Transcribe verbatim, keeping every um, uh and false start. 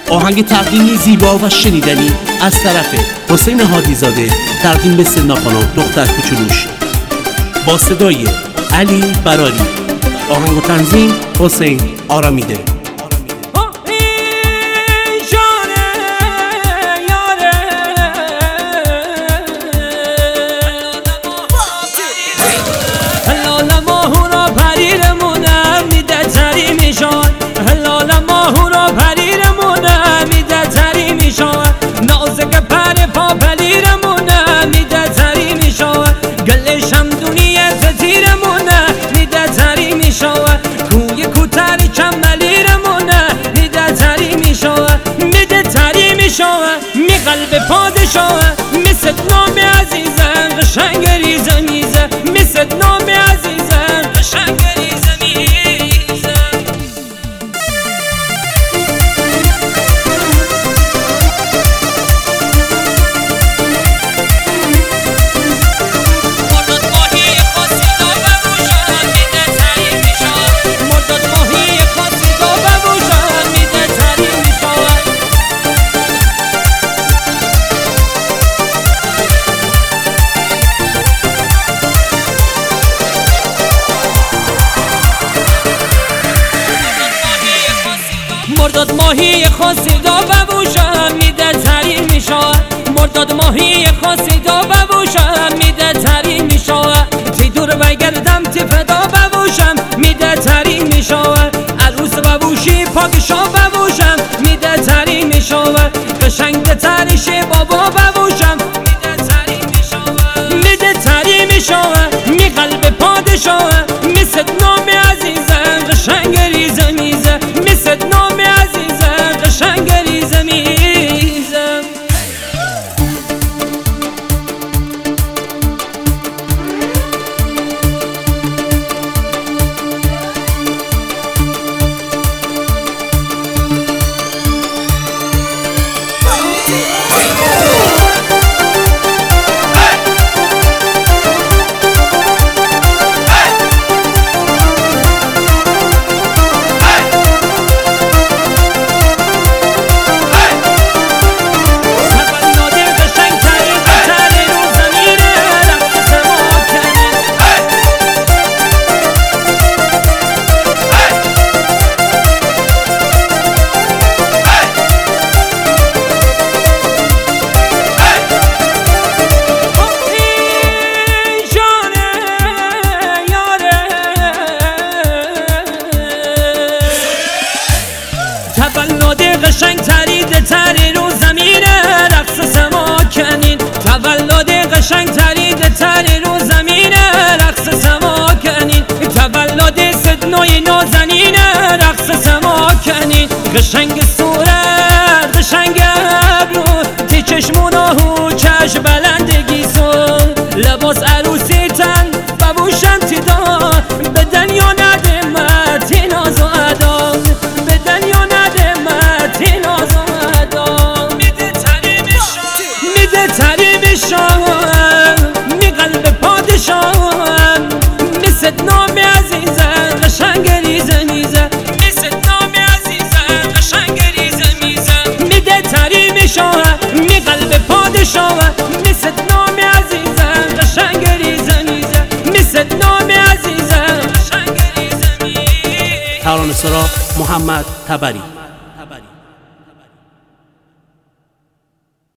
آهنگ تقدیمی زیبا و شنیدنی از طرف حسین هادیزاده تقدیم به سینا خانم دختر کوچولوش با صدای علی براری. آهنگ و تنظیم حسین آرامیده. نازک پر پا پلیرمونه میده تری میشوه گلش هم دنیا زیرمونه میده تری میشوه کوی کوتر کملیرمونه میده تری میشوه میده تری میشوه می قلب پادشاه مثل نام عزیزم قشنگ ریزه میزه مثل نام عزیزم قشنگ ریزه میزه. مرداد ماهی خاصی دا ببوشم میده تری میشه مرداد ماهی خاصی دا ببوشم میده تری میشه تی دور بگردم تی فدا ببوشم میده تری میشه عروس ببوشی پاکشا ببوشم میده تری میشه قشنگ تریشی بابا ببوشم میده تری میشه میده تری میشه می قلب پادشاه مثل نام عزیزم قشنگ ریزه میزه مثل نام قشنگ ریزه میزم. تولد قشنگ ترید تری رو زمین رقص سما کنین تولد قشنگ ترید تری رو زمین رقص سما کنین تولد صدنوی نازنین رقص سما کنین قشنگ صورت قشنگ ابرو تی چشمونا هو چش بلندگی سون لباس عروسی تن ببوشن تی دا به دنیا ندمت تی ناز و ادا به دنیا می قلب پادشاه مثل نام عزیزم قشنگ ریزه میزه مثل نام عزیزم قشنگ ریزه میزه میده تری میشه می قلب پادشاه مثل نام عزیزم قشنگ ریزه میزه مثل نام عزیزم قشنگ ریزه میزه. ترانه‌سرا محمد تبری.